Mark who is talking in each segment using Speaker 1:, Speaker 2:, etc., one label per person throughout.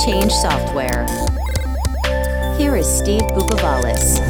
Speaker 1: change software. Here is Steve Bukovalis.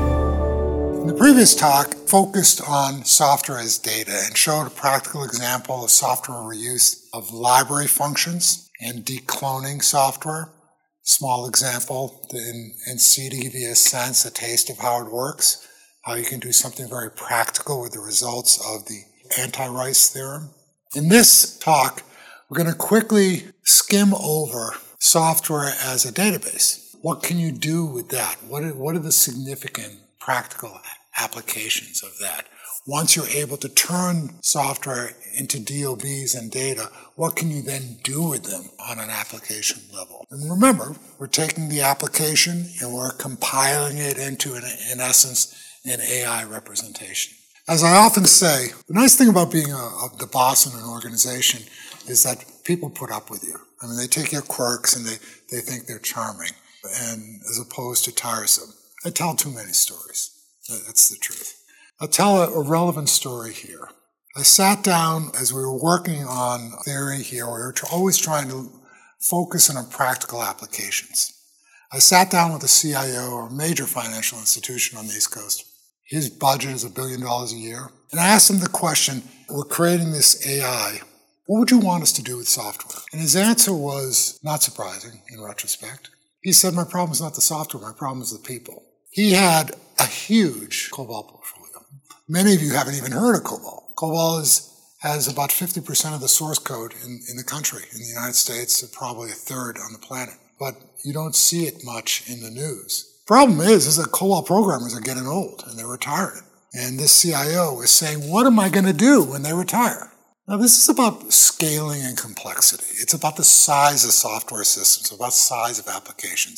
Speaker 2: The previous talk focused on software as data and showed a practical example of software reuse of library functions and decloning software. Small example in C to give you a sense, a taste of how it works, how you can do something very practical with the results of the anti-Rice theorem. In this talk, we're going to quickly skim over software as a database. What can you do with that? What are the significant practical applications of that? Once you're able to turn software into DOBs and data, what can you then do with them on an application level? And remember, we're taking the application and we're compiling it into, in essence, an AI representation. As I often say, the nice thing about being the boss in an organization is that people put up with you. I mean, they take your quirks and they think they're charming, and as opposed to tiresome. I tell too many stories. That's the truth. I'll tell a relevant story here. I sat down as we were working on theory here. We were always trying to focus on practical applications. I sat down with the CIO of a major financial institution on the East Coast. His budget is $1 billion a year. And I asked him the question, we're creating this AI. What would you want us to do with software? And his answer was not surprising in retrospect. He said, my problem is not the software, my problem is the people. He had a huge COBOL portfolio. Many of you haven't even heard of COBOL. COBOL has about 50% of the source code in the country. In the United States, probably a third on the planet. But you don't see it much in the news. Problem is that COBOL programmers are getting old and they're retiring. And this CIO is saying, what am I going to do when they retire? Now, this is about scaling and complexity. It's about the size of software systems, about the size of applications.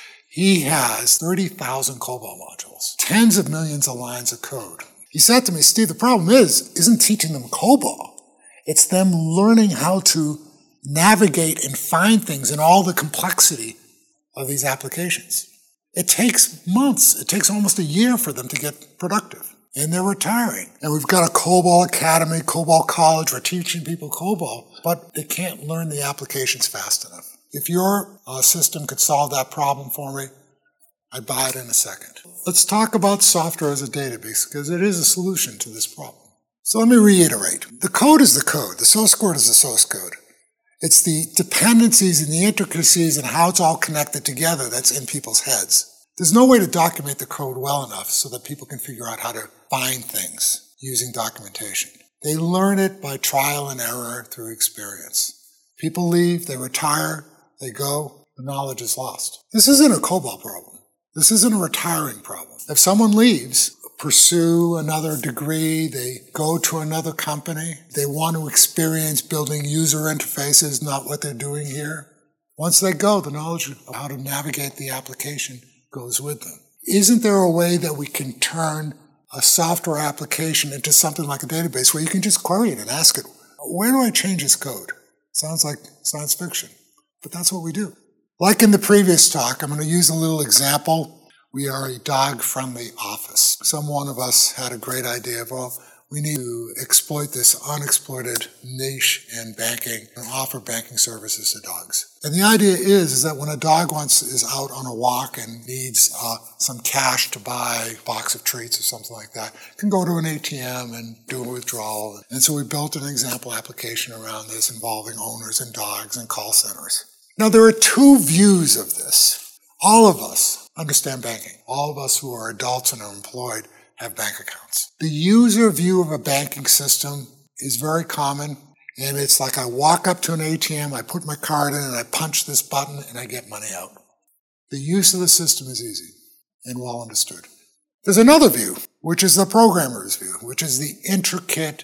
Speaker 2: He has 30,000 COBOL modules, tens of millions of lines of code. He said to me, Steve, the problem isn't teaching them COBOL. It's them learning how to navigate and find things in all the complexity of these applications. It takes months. It takes almost a year for them to get productive. And they're retiring. And we've got a COBOL Academy, COBOL College. We're teaching people COBOL, but they can't learn the applications fast enough. If your system could solve that problem for me, I'd buy it in a second. Let's talk about software as a database, because it is a solution to this problem. So let me reiterate. The code is the code. The source code is the source code. It's the dependencies and the intricacies and how it's all connected together that's in people's heads. There's no way to document the code well enough so that people can figure out how to find things using documentation. They learn it by trial and error through experience. People leave, they retire, they go, the knowledge is lost. This isn't a COBOL problem. This isn't a retiring problem. If someone leaves, pursue another degree, they go to another company, they want to experience building user interfaces, not what they're doing here. Once they go, the knowledge of how to navigate the application goes with them. Isn't there a way that we can turn a software application into something like a database where you can just query it and ask it, where do I change this code? Sounds like science fiction, but that's what we do. Like in the previous talk, I'm going to use a little example. We are a dog-friendly office. Some one of us had a great idea of, well, we need to exploit this unexploited niche in banking and offer banking services to dogs. And the idea is that when a dog is out on a walk and needs some cash to buy a box of treats or something like that, can go to an ATM and do a withdrawal. And so we built an example application around this involving owners and dogs and call centers. Now, there are two views of this. All of us understand banking. All of us who are adults and are employed have bank accounts. The user view of a banking system is very common, and it's like I walk up to an ATM, I put my card in, and I punch this button, and I get money out. The use of the system is easy and well understood. There's another view, which is the programmer's view, which is the intricate,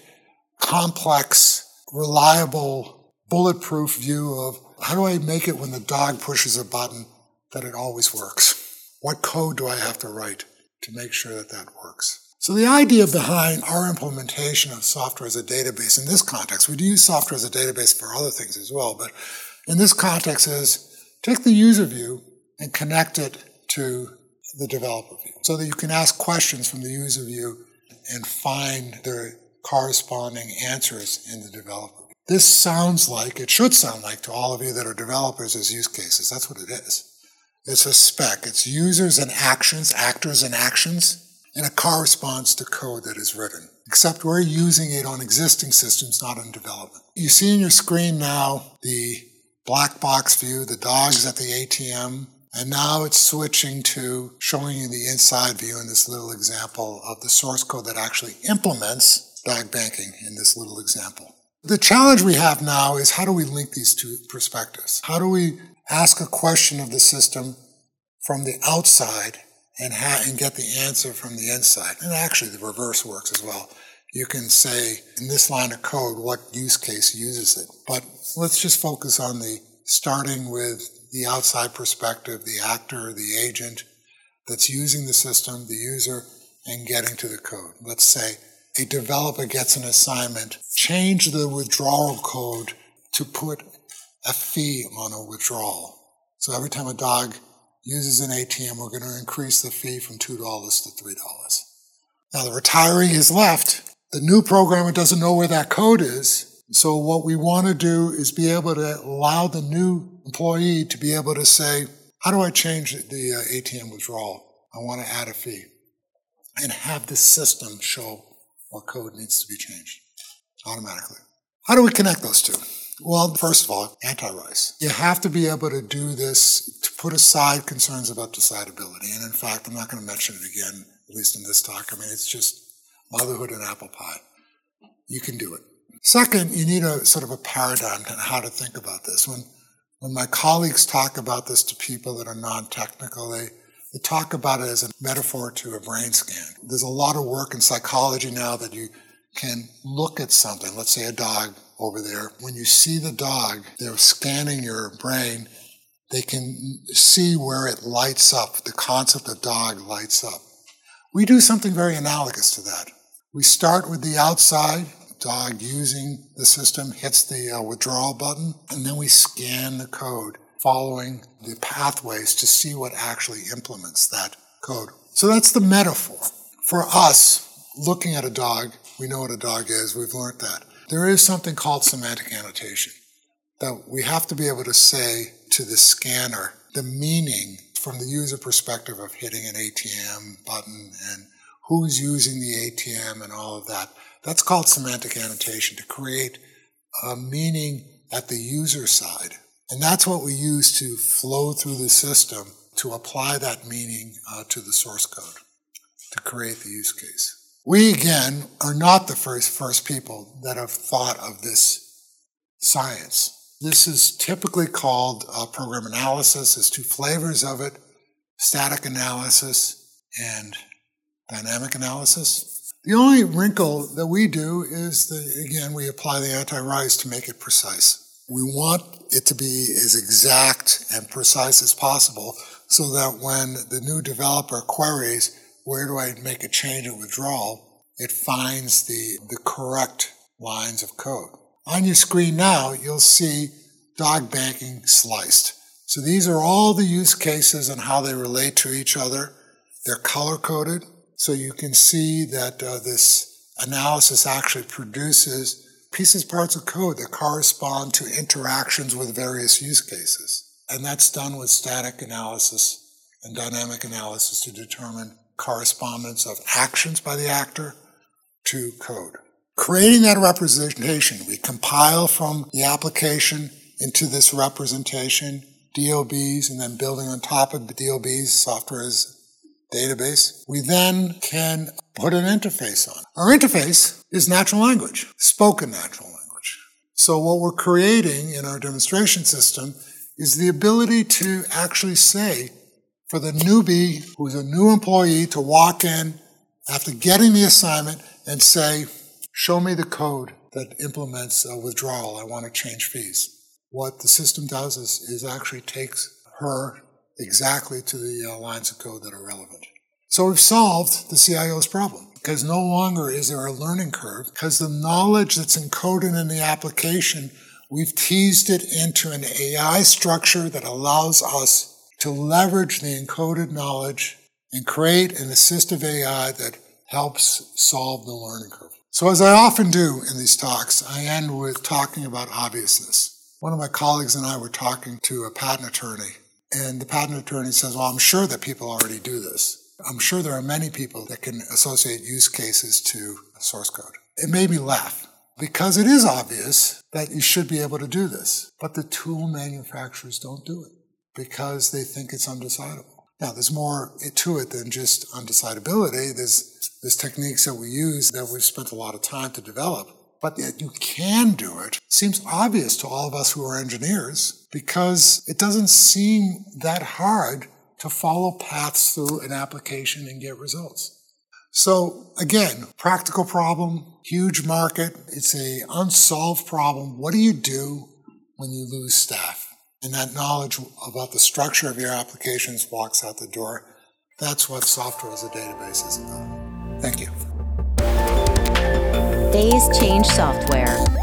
Speaker 2: complex, reliable, bulletproof view of how do I make it when the dog pushes a button that it always works? What code do I have to write to make sure that that works? So the idea behind our implementation of software as a database in this context, we do use software as a database for other things as well, but in this context is take the user view and connect it to the developer view so that you can ask questions from the user view and find the corresponding answers in the developer view. This sounds like, it should sound like to all of you that are developers as use cases. That's what it is. It's a spec. It's users and actions, actors and actions, and it corresponds to code that is written. Except we're using it on existing systems, not in development. You see on your screen now the black box view, the dogs at the ATM, and now it's switching to showing you the inside view in this little example of the source code that actually implements dog banking in this little example. The challenge we have now is how do we link these two perspectives? How do we ask a question of the system from the outside and get the answer from the inside? And actually the reverse works as well. You can say in this line of code what use case uses it. But let's just focus on the starting with the outside perspective, the actor, the agent that's using the system, the user, and getting to the code. Let's say a developer gets an assignment, change the withdrawal code to put a fee on a withdrawal. So every time a dog uses an ATM, we're going to increase the fee from $2 to $3. Now the retiree has left. The new programmer doesn't know where that code is. So what we want to do is be able to allow the new employee to be able to say, how do I change the ATM withdrawal? I want to add a fee. And have the system show what code needs to be changed automatically. How do we connect those two? Well, first of all, anti-RICE. You have to be able to do this to put aside concerns about decidability. And in fact, I'm not going to mention it again, at least in this talk. I mean, it's just motherhood and apple pie. You can do it. Second, you need a sort of a paradigm on how to think about this. When my colleagues talk about this to people that are non-technical, they talk about it as a metaphor to a brain scan. There's a lot of work in psychology now that you can look at something, let's say a dog over there. When you see the dog, they're scanning your brain, they can see where it lights up, the concept of dog lights up. We do something very analogous to that. We start with the outside, dog using the system hits the withdrawal button, and then we scan the code following the pathways to see what actually implements that code. So that's the metaphor. For us, looking at a dog, we know what a dog is, we've learned that. There is something called semantic annotation that we have to be able to say to the scanner the meaning from the user perspective of hitting an ATM button and who's using the ATM and all of that. That's called semantic annotation, to create a meaning at the user side. And that's what we use to flow through the system to apply that meaning to the source code, to create the use case. We, again, are not the first people that have thought of this science. This is typically called program analysis. There's two flavors of it, static analysis and dynamic analysis. The only wrinkle that we do is that, again, we apply the anti-RICE to make it precise. We want it to be as exact and precise as possible so that when the new developer queries, where do I make a change in withdrawal, it finds the correct lines of code. On your screen now, you'll see dog banking sliced. So these are all the use cases and how they relate to each other. They're color-coded, so you can see that this analysis actually produces parts of code that correspond to interactions with various use cases. And that's done with static analysis and dynamic analysis to determine correspondence of actions by the actor to code. Creating that representation, we compile from the application into this representation, DOBs, and then building on top of the DOBs, software as database. We then can put an interface on. Our interface is natural language, spoken natural language. So what we're creating in our demonstration system is the ability to actually say for the newbie, who's a new employee, to walk in after getting the assignment and say, show me the code that implements a withdrawal. I want to change fees. What the system does is actually takes her exactly to the lines of code that are relevant. So we've solved the CIO's problem, because no longer is there a learning curve, because the knowledge that's encoded in the application, we've teased it into an AI structure that allows us to leverage the encoded knowledge and create an assistive AI that helps solve the learning curve. So as I often do in these talks, I end with talking about obviousness. One of my colleagues and I were talking to a patent attorney, and the patent attorney says, well, I'm sure that people already do this. I'm sure there are many people that can associate use cases to source code. It made me laugh because it is obvious that you should be able to do this, but the tool manufacturers don't do it because they think it's undecidable. Now, there's more to it than just undecidability. There's techniques that we use that we've spent a lot of time to develop, but that you can do it seems obvious to all of us who are engineers because it doesn't seem that hard to follow paths through an application and get results. So again, practical problem, huge market. It's an unsolved problem. What do you do when you lose staff? And that knowledge about the structure of your applications walks out the door. That's what software as a database is about. Thank you.
Speaker 1: Phase Change Software.